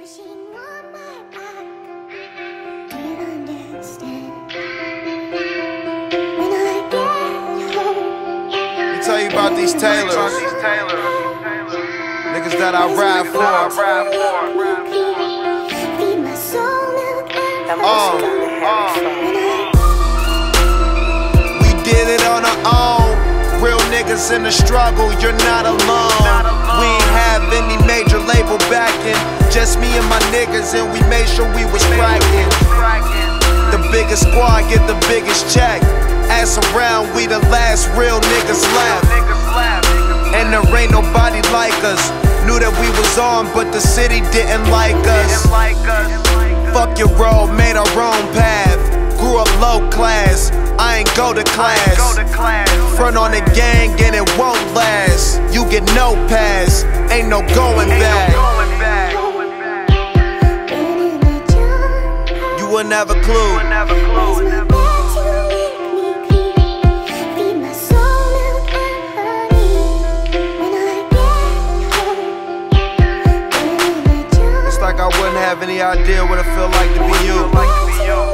Pushing on my back. Can't understand. When I get home, Let me tell you about these Taylors. Niggas that I ride for. feed my soul milk and We did it on our own. Real niggas in the struggle, you're not alone. We ain't have any major label backing. Just me and my niggas, and we made sure we was cracking. The biggest squad get the biggest check. Ass around, we the last real niggas left. And there ain't nobody like us. Knew that we was on, but the city didn't like us. Fuck your road, made our own path. Grew up low class, I ain't go to class. Front on the gang and it won't last. You get no pass, ain't no going back. You wouldn't have a clue. It's like I wouldn't have any idea what it feel like to be you.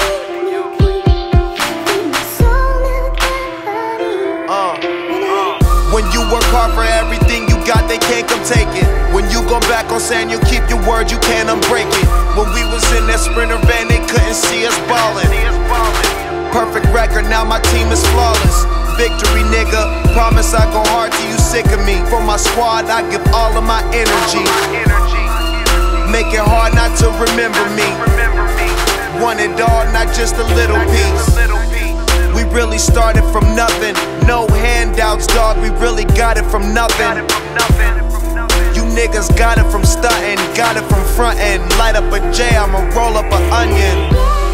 When you work hard for everything you got, they can't come take it. When you go back on saying you keep your word, you can't unbreak it. When we was in that Sprinter van, they couldn't see us ballin'. Perfect record, now my team is flawless. Victory, nigga, promise I go hard till you sick of me. For my squad, I give all of my energy. Make it hard not to remember me. Want it all, not just a little piece. We really started from nothing. No handouts, dog, we really got it from nothing. You niggas got it from stuntin', got it from frontin'. Light up a J, I'ma roll up an onion.